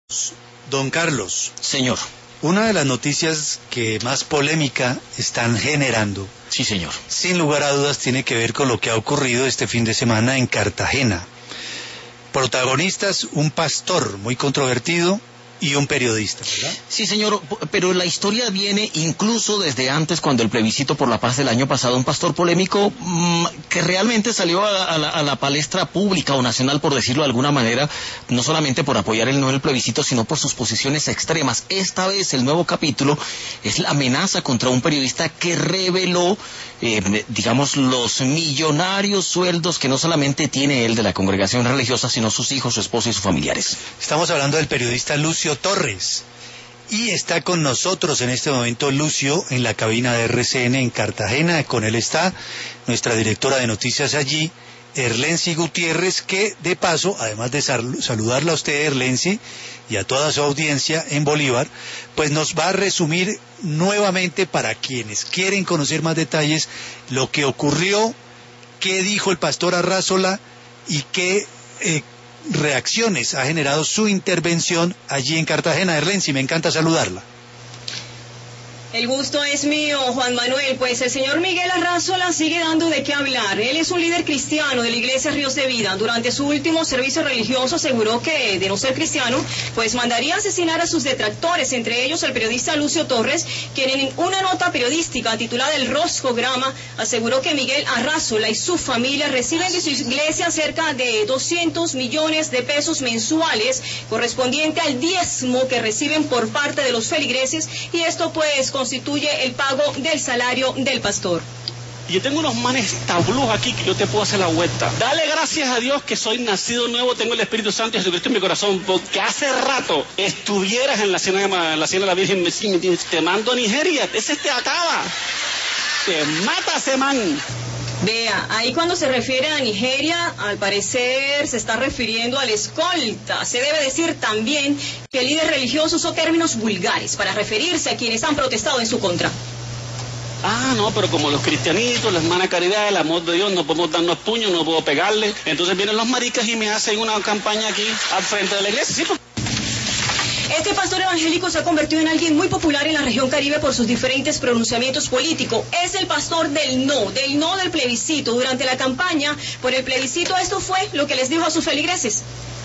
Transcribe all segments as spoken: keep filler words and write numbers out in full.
Don Carlos. Señor. Una de las noticias que más polémica están generando, sí, señor, sin lugar a dudas tiene que ver con lo que ha ocurrido este fin de semana en Cartagena. Protagonistas, un pastor muy controvertido y un periodista, ¿verdad? Sí, señor, pero la historia viene incluso desde antes, cuando el plebiscito por la paz del año pasado, un pastor polémico mmm, que realmente salió a, a, la, a la palestra pública o nacional, por decirlo de alguna manera, no solamente por apoyar el no del plebiscito, sino por sus posiciones extremas. Esta vez el nuevo capítulo es la amenaza contra un periodista que reveló, eh, digamos, los millonarios sueldos que no solamente tiene él de la congregación religiosa, sino sus hijos, su esposa y sus familiares. Estamos hablando del periodista Lucio Torres, y está con nosotros en este momento Lucio en la cabina de R C N en Cartagena. Con él está nuestra directora de noticias allí, Erlency Gutiérrez, que de paso, además de sal saludarla a usted, Erlency, y a toda su audiencia en Bolívar, pues nos va a resumir nuevamente, para quienes quieren conocer más detalles, lo que ocurrió, qué dijo el pastor Arrazola y qué eh, reacciones ha generado su intervención allí en Cartagena. Erlency, me encanta saludarla. El gusto es mío, Juan Manuel. Pues el señor Miguel Arrazola sigue dando de qué hablar. Él es un líder cristiano de la Iglesia Ríos de Vida. Durante su último servicio religioso aseguró que, de no ser cristiano, pues mandaría asesinar a sus detractores, entre ellos el periodista Lucio Torres, quien en una nota periodística titulada El Roscograma aseguró que Miguel Arrazola y su familia reciben de su iglesia cerca de doscientos millones de pesos mensuales, correspondiente al diezmo que reciben por parte de los feligreses, y esto pues constituye el pago del salario del pastor. Yo tengo unos manes tablús aquí que yo te puedo hacer la vuelta. Dale gracias a Dios que soy nacido nuevo, tengo el Espíritu Santo y Jesucristo en mi corazón, porque hace rato estuvieras en la cena de la, cena de la Virgen, te mando a Nigeria, ese te acaba, te mata ese man. Vea, ahí cuando se refiere a Nigeria, al parecer se está refiriendo al escolta. Se debe decir también que el líder religioso usó términos vulgares para referirse a quienes han protestado en su contra. Ah, no, pero como los cristianitos, la hermana caridad, el amor de Dios, no podemos darnos puños, no puedo pegarle. Entonces vienen los maricas y me hacen una campaña aquí al frente de la iglesia, ¿sí? Este pastor evangélico se ha convertido en alguien muy popular en la región Caribe por sus diferentes pronunciamientos políticos. Es el pastor del no, del no del plebiscito. Durante la campaña por el plebiscito, esto fue lo que les dijo a sus feligreses.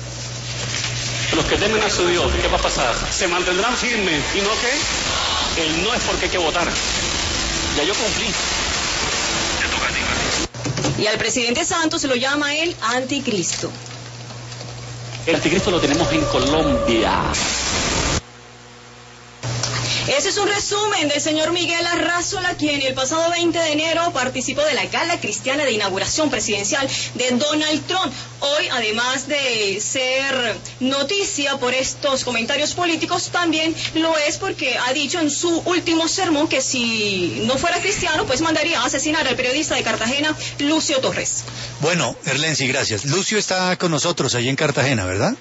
Los que temen a su Dios, ¿qué va a pasar? Se mantendrán firmes, ¿y no qué? El no es porque hay que votar. Ya yo cumplí. Y al presidente Santos se lo llama el anticristo. El anticristo lo tenemos en Colombia. Ese es un resumen del señor Miguel Arrazola, quien el pasado veinte de enero participó de la gala cristiana de inauguración presidencial de Donald Trump. Hoy, además de ser noticia por estos comentarios políticos, también lo es porque ha dicho en su último sermón que si no fuera cristiano, pues mandaría a asesinar al periodista de Cartagena, Lucio Torres. Bueno, Erlency, gracias. Lucio está con nosotros allí en Cartagena, ¿verdad?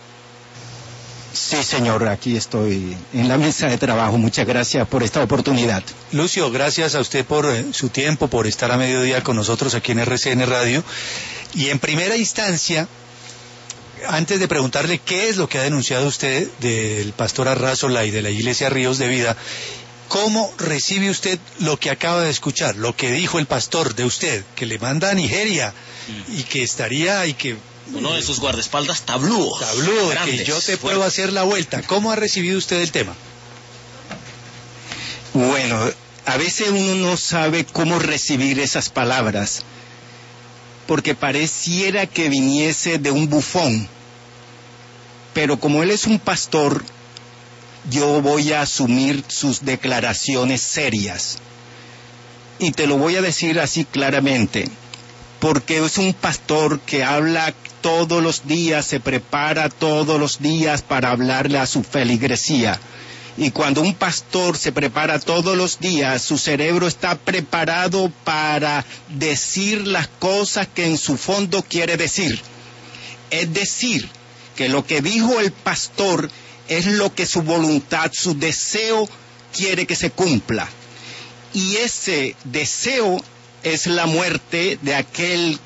Sí, señor, aquí estoy en la mesa de trabajo. Muchas gracias por esta oportunidad. Lucio, gracias a usted por eh, su tiempo, por estar a mediodía con nosotros aquí en R C N Radio. Y en primera instancia, antes de preguntarle qué es lo que ha denunciado usted del pastor Arrazola y de la Iglesia Ríos de Vida, ¿cómo recibe usted lo que acaba de escuchar, lo que dijo el pastor de usted, que le manda a Nigeria y que estaría y que... Uno de sus guardaespaldas tablúos. Tablúos, grandes, que yo te fuertes. puedo hacer la vuelta. ¿Cómo ha recibido usted el tema? Bueno, a veces uno no sabe cómo recibir esas palabras, porque pareciera que viniese de un bufón. Pero como él es un pastor, yo voy a asumir sus declaraciones serias. Y te lo voy a decir así claramente, porque es un pastor que habla todos los días, se prepara todos los días para hablarle a su feligresía. Y cuando un pastor se prepara todos los días, su cerebro está preparado para decir las cosas que en su fondo quiere decir. Es decir, que lo que dijo el pastor es lo que su voluntad, su deseo quiere que se cumpla. Y ese deseo es la muerte de aquel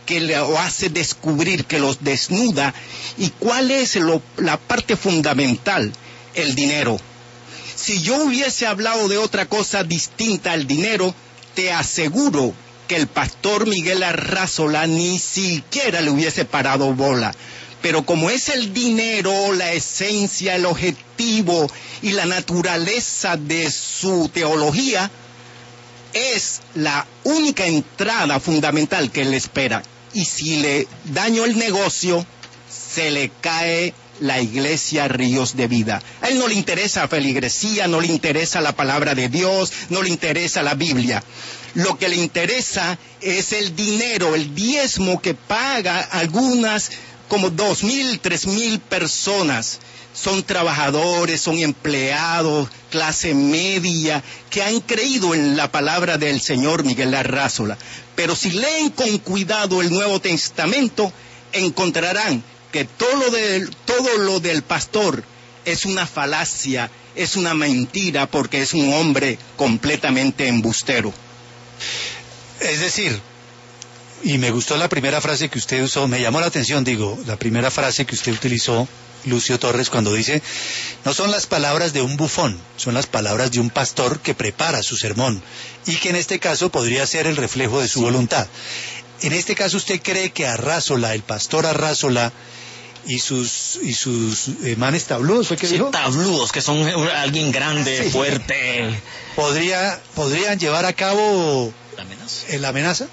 que lo hace descubrir, que los desnuda. ¿Y cuál es lo, la parte fundamental? El dinero. Si yo hubiese hablado de otra cosa distinta al dinero, te aseguro que el pastor Miguel Arrazola ni siquiera le hubiese parado bola. Pero como es el dinero, la esencia, el objetivo y la naturaleza de su teología, es la única entrada fundamental que él espera. Y si le daño el negocio, se le cae la iglesia Ríos de Vida. A él no le interesa la feligresía, no le interesa la palabra de Dios, no le interesa la Biblia. Lo que le interesa es el dinero, el diezmo que paga algunas, como dos mil, tres mil personas. Son trabajadores, son empleados, clase media, que han creído en la palabra del Señor Miguel Arrazola. Pero si leen con cuidado el Nuevo Testamento, encontrarán que todo lo, de, todo lo del pastor es una falacia, es una mentira, porque es un hombre completamente embustero. Es decir, y me gustó la primera frase que usted usó, me llamó la atención, digo, la primera frase que usted utilizó, Lucio Torres, cuando dice, no son las palabras de un bufón, son las palabras de un pastor que prepara su sermón, y que en este caso podría ser el reflejo de su voluntad. En este caso, ¿usted cree que Arrazola, el pastor Arrazola, y sus y sus eh, manes tabludos, ¿fue que sí, dijo? Tabludos, que son alguien grande, sí, fuerte. ¿Podría, ¿Podrían llevar a cabo la amenaza? ¿La amenaza?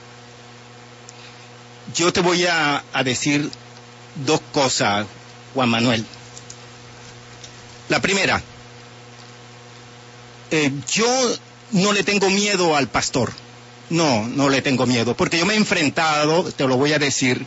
Yo te voy a, a decir dos cosas, Juan Manuel. La primera, eh, yo no le tengo miedo al pastor. No, no le tengo miedo, porque yo me he enfrentado, te lo voy a decir,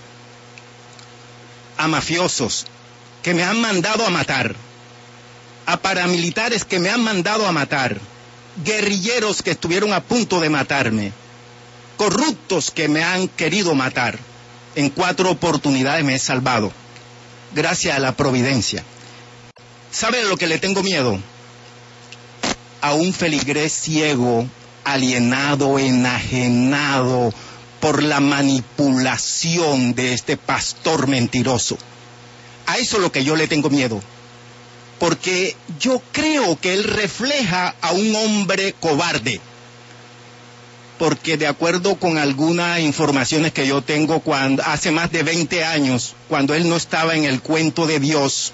a mafiosos que me han mandado a matar, a paramilitares que me han mandado a matar, guerrilleros que estuvieron a punto de matarme, corruptos que me han querido matar. En cuatro oportunidades me he salvado, gracias a la providencia. ¿Sabe a lo que le tengo miedo? A un feligrés ciego, alienado, enajenado por la manipulación de este pastor mentiroso. A eso es lo que yo le tengo miedo, porque yo creo que él refleja a un hombre cobarde, porque de acuerdo con algunas informaciones que yo tengo, cuando hace más de veinte años, cuando él no estaba en el cuento de Dios,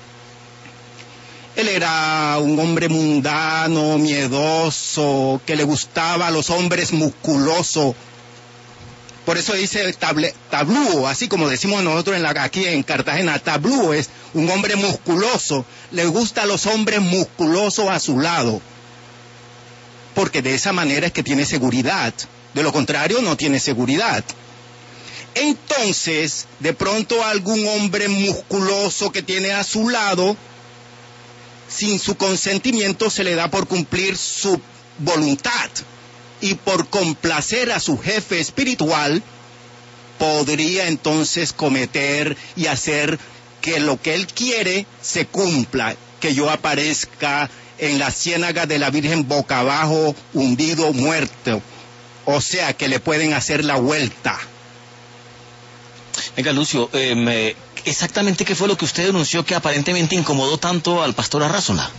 él era un hombre mundano, miedoso, que le gustaba a los hombres musculosos. Por eso dice table, tablúo, así como decimos nosotros en la, aquí en Cartagena, tablúo es un hombre musculoso, le gusta a los hombres musculosos a su lado, porque de esa manera es que tiene seguridad, de lo contrario no tiene seguridad. Entonces, de pronto algún hombre musculoso que tiene a su lado, sin su consentimiento se le da por cumplir su voluntad, y por complacer a su jefe espiritual, podría entonces cometer y hacer que lo que él quiere se cumpla, que yo aparezca en la ciénaga de la Virgen boca abajo, hundido, muerto. O sea, que le pueden hacer la vuelta. Venga, Lucio, eh, me, exactamente qué fue lo que usted denunció que aparentemente incomodó tanto al pastor Arrazola.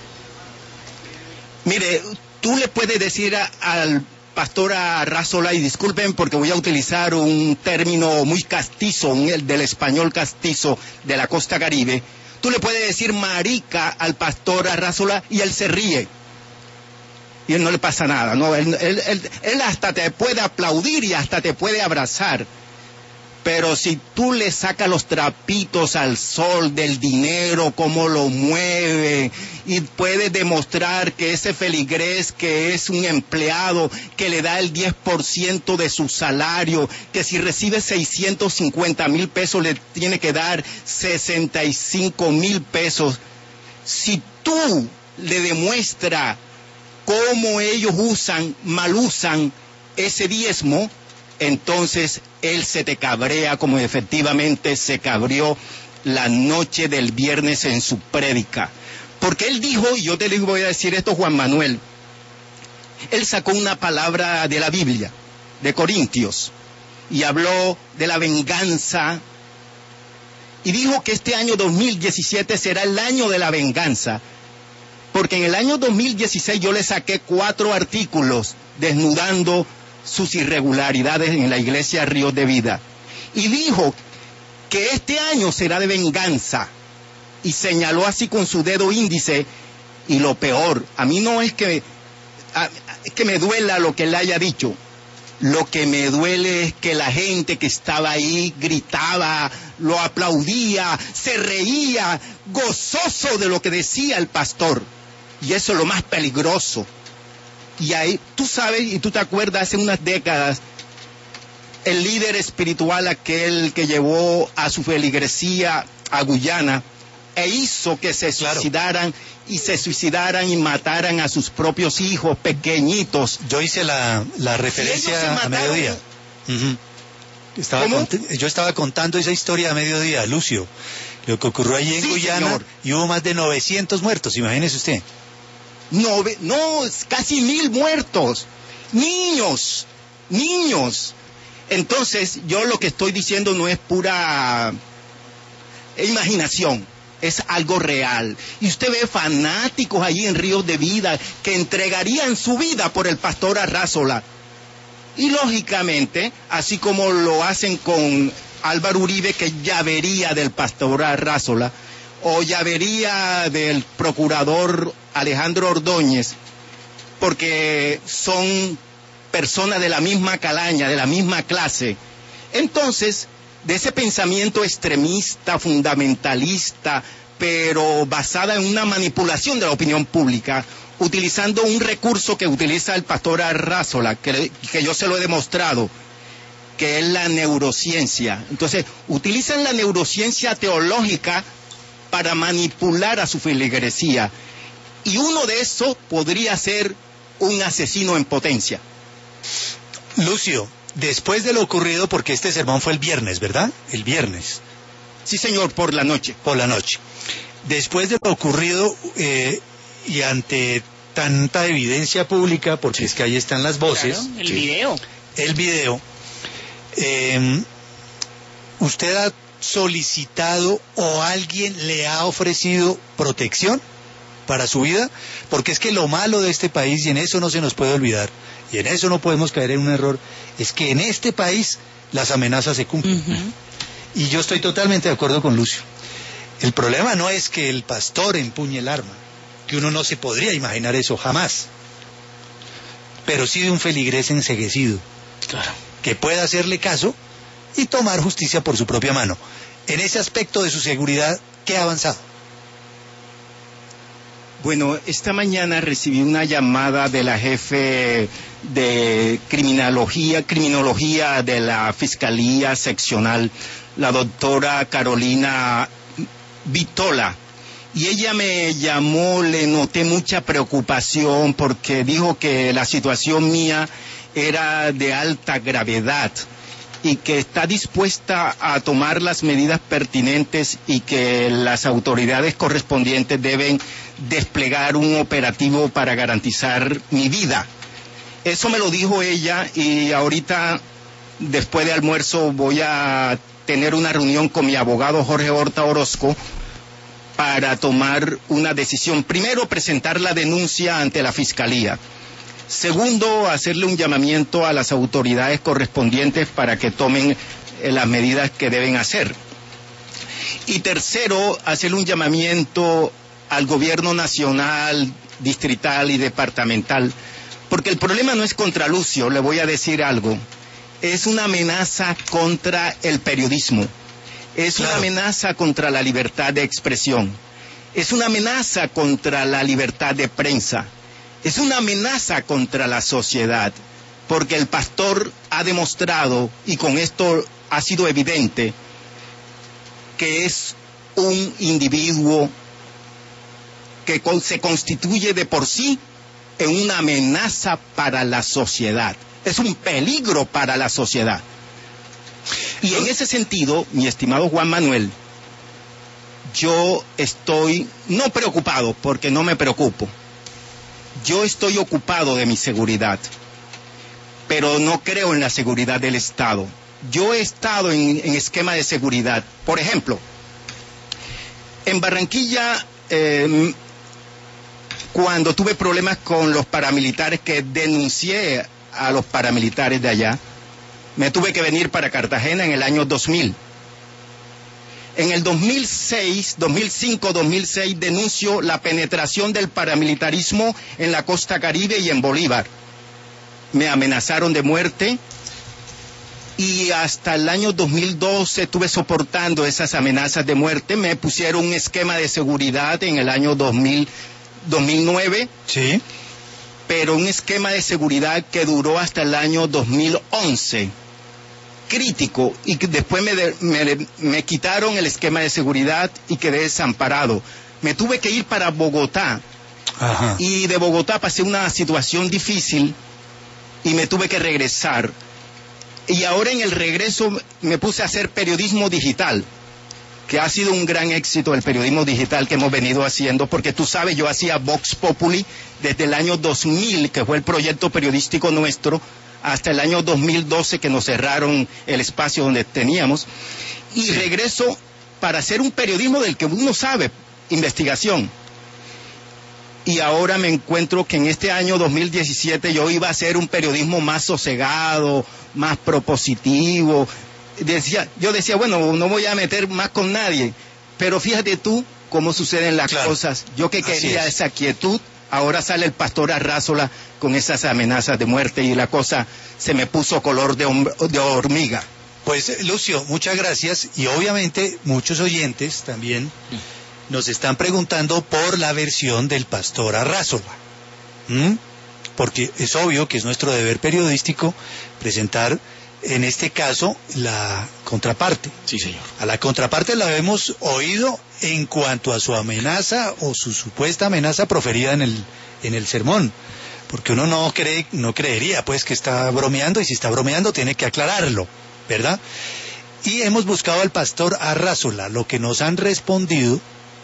Mire, tú le puedes decir a, al pastor Arrazola, y disculpen porque voy a utilizar un término muy castizo, un, el del español castizo de la costa caribe, tú le puedes decir marica al pastor Arrazola y él se ríe. Y él no le pasa nada, no, él, él, él, él hasta te puede aplaudir y hasta te puede abrazar. Pero si tú le sacas los trapitos al sol del dinero, cómo lo mueve, y puedes demostrar que ese feligrés, que es un empleado, que le da el diez por ciento de su salario, que si recibe seiscientos cincuenta mil pesos le tiene que dar sesenta y cinco mil pesos, si tú le demuestras cómo ellos usan, mal usan ese diezmo, entonces él se te cabrea como efectivamente se cabreó la noche del viernes en su prédica. Porque él dijo, y yo te voy a decir esto, Juan Manuel, él sacó una palabra de la Biblia, de Corintios, y habló de la venganza y dijo que este año dos mil diecisiete será el año de la venganza, porque en el año dos mil dieciséis yo le saqué cuatro artículos desnudando sus irregularidades en la iglesia Ríos de Vida, y dijo que este año será de venganza, y señaló así con su dedo índice. Y lo peor, a mí no es que, a, que me duela lo que él haya dicho, lo que me duele es que la gente que estaba ahí gritaba, lo aplaudía, se reía, gozoso de lo que decía el pastor, y eso es lo más peligroso. Y ahí, tú sabes, y tú te acuerdas, hace unas décadas, el líder espiritual aquel que llevó a su feligresía a Guyana, e hizo que se suicidaran, claro, y se suicidaran y mataran a sus propios hijos pequeñitos. Yo hice la, la referencia a mediodía. Uh-huh. Estaba cont- yo estaba contando esa historia a mediodía, Lucio, lo que ocurrió allí en sí, Guyana, señor. Y hubo más de novecientos muertos, imagínese usted. No, no, casi mil muertos, niños, niños. Entonces, yo lo que estoy diciendo no es pura imaginación, es algo real. Y usted ve fanáticos allí en Ríos de Vida que entregarían su vida por el pastor Arrázola. Y lógicamente, así como lo hacen con Álvaro Uribe, que es llavería del pastor Arrázola, o llavería del procurador Alejandro Ordóñez, porque son personas de la misma calaña, de la misma clase. Entonces, de ese pensamiento extremista, fundamentalista, pero basada en una manipulación de la opinión pública, utilizando un recurso que utiliza el pastor Arrázola, que, que yo se lo he demostrado, que es la neurociencia. Entonces, utilizan la neurociencia teológica para manipular a su feligresía. Y uno de esos podría ser un asesino en potencia. Lucio, después de lo ocurrido, porque este sermón fue el viernes, ¿verdad? El viernes. Sí, señor, por la noche. Por la noche. Después de lo ocurrido, eh, y ante tanta evidencia pública, porque sí, es que ahí están las voces. Claro, el sí. video. El video. Eh, ¿Usted ha solicitado o alguien le ha ofrecido protección para su vida? Porque es que lo malo de este país, y en eso no se nos puede olvidar, y en eso no podemos caer en un error, es que en este país las amenazas se cumplen. Uh-huh. Y yo estoy totalmente de acuerdo con Lucio. El problema no es que el pastor empuñe el arma, que uno no se podría imaginar eso jamás, pero sí de un feligrés enceguecido, claro, que pueda hacerle caso y tomar justicia por su propia mano. En ese aspecto de su seguridad, ¿qué ha avanzado? Bueno, esta mañana recibí una llamada de la jefe de criminología, criminología de la Fiscalía Seccional, la doctora Carolina Vitola, y ella me llamó, le noté mucha preocupación porque dijo que la situación mía era de alta gravedad y que está dispuesta a tomar las medidas pertinentes y que las autoridades correspondientes deben desplegar un operativo para garantizar mi vida. Eso me lo dijo ella, y ahorita, después de almuerzo, voy a tener una reunión con mi abogado Jorge Horta Orozco para tomar una decisión. Primero, presentar la denuncia ante la Fiscalía. Segundo, hacerle un llamamiento a las autoridades correspondientes para que tomen eh, las medidas que deben hacer. Y tercero, hacerle un llamamiento al gobierno nacional, distrital y departamental, porque el problema no es contra Lucio, le voy a decir algo, es una amenaza contra el periodismo, es claro. una amenaza contra la libertad de expresión, es una amenaza contra la libertad de prensa, es una amenaza contra la sociedad, porque el pastor ha demostrado, y con esto ha sido evidente, que es un individuo que se constituye de por sí en una amenaza para la sociedad, es un peligro para la sociedad. Y en ese sentido, mi estimado Juan Manuel, yo estoy no preocupado, porque no me preocupo, yo estoy ocupado de mi seguridad, pero no creo en la seguridad del Estado. yo he estado en, en esquema de seguridad. Por ejemplo, en Barranquilla, eh, cuando tuve problemas con los paramilitares, que denuncié a los paramilitares de allá, me tuve que venir para Cartagena en el año dos mil. En el dos mil seis, dos mil cinco, dos mil seis denuncio la penetración del paramilitarismo en la costa Caribe y en Bolívar. Me amenazaron de muerte y hasta el año dos mil doce estuve soportando esas amenazas de muerte. Me pusieron un esquema de seguridad en el año dos mil, dos mil nueve. Sí. Pero un esquema de seguridad que duró hasta el año dos mil once. Crítico, y que después me, de, me, me quitaron el esquema de seguridad y quedé desamparado. Me tuve que ir para Bogotá. Ajá. Y de Bogotá pasé una situación difícil y me tuve que regresar. Y ahora en el regreso me puse a hacer periodismo digital, que ha sido un gran éxito el periodismo digital que hemos venido haciendo, porque tú sabes, yo hacía Vox Populi desde el año dos mil, que fue el proyecto periodístico nuestro, hasta el año dos mil doce, que nos cerraron el espacio donde teníamos, y sí. Regreso para hacer un periodismo del que uno sabe, investigación. Y ahora me encuentro que en este año dos mil diecisiete yo iba a hacer un periodismo más sosegado, más propositivo. Decía, yo decía, bueno, no voy a meter más con nadie, pero fíjate tú cómo suceden las claro. cosas. Yo que quería esa quietud, ahora sale el pastor Arrázola con esas amenazas de muerte y la cosa se me puso color de, de hormiga. Pues Lucio, muchas gracias, y obviamente muchos oyentes también nos están preguntando por la versión del pastor Arrázola. ¿Mm? Porque es obvio que es nuestro deber periodístico presentar en este caso la contraparte. Sí, señor. A la contraparte la hemos oído en cuanto a su amenaza o su supuesta amenaza proferida en el en el sermón, porque uno no cree, no creería pues que está bromeando, y si está bromeando tiene que aclararlo, ¿verdad? Y hemos buscado al pastor Arrázola. Lo que nos han respondido,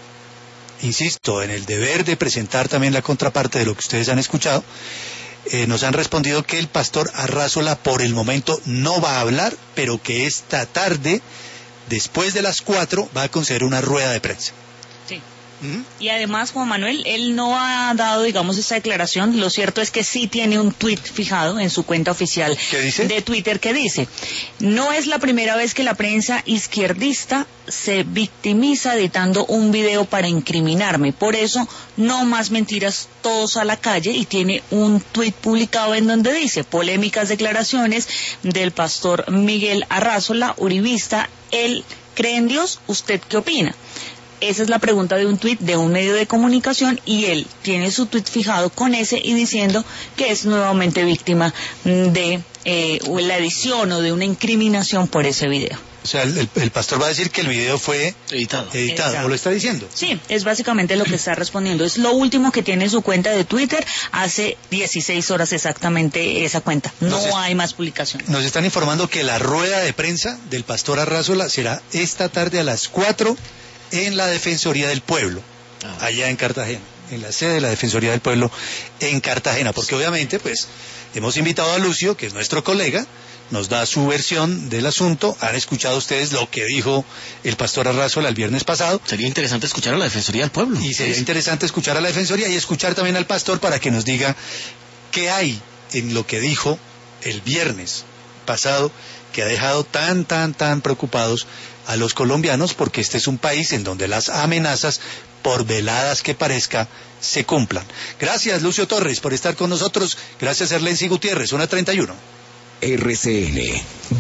insisto, en el deber de presentar también la contraparte de lo que ustedes han escuchado, Eh, nos han respondido que el pastor Arrázola por el momento no va a hablar, pero que esta tarde, después de las cuatro, va a conceder una rueda de prensa. Sí. ¿Mm? Y además, Juan Manuel, él no ha dado, digamos, esta declaración. Lo cierto es que sí tiene un tuit fijado en su cuenta oficial ¿Qué dice? de Twitter que dice: no es la primera vez que la prensa izquierdista se victimiza editando un video para incriminarme. Por eso, no más mentiras, todos a la calle. Y tiene un tuit publicado en donde dice: polémicas declaraciones del pastor Miguel Arrázola, uribista. ¿Él cree en Dios? ¿Usted qué opina? Esa es la pregunta de un tuit de un medio de comunicación, y él tiene su tuit fijado con ese y diciendo que es nuevamente víctima de eh, la edición o de una incriminación por ese video. O sea, el, el pastor va a decir que el video fue editado. editado, ¿o lo está diciendo? Sí, es básicamente lo que está respondiendo. Es lo último que tiene en su cuenta de Twitter, hace dieciséis horas exactamente esa cuenta. No Nos hay más publicaciones. Nos están informando que la rueda de prensa del pastor Arrázola será esta tarde a las cuatro en la Defensoría del Pueblo, ah. allá en Cartagena, en la sede de la Defensoría del Pueblo en Cartagena, porque obviamente pues hemos invitado a Lucio, que es nuestro colega, nos da su versión del asunto. Han escuchado ustedes lo que dijo el pastor Arrázola el viernes pasado. Sería interesante escuchar a la Defensoría del Pueblo. Y sería sí. interesante escuchar a la Defensoría y escuchar también al pastor para que nos diga qué hay en lo que dijo el viernes pasado, que ha dejado tan, tan, tan preocupados a los colombianos, porque este es un país en donde las amenazas, por veladas que parezca, se cumplan. Gracias, Lucio Torres, por estar con nosotros. Gracias, Erlensi Gutiérrez, una treinta y uno. R C N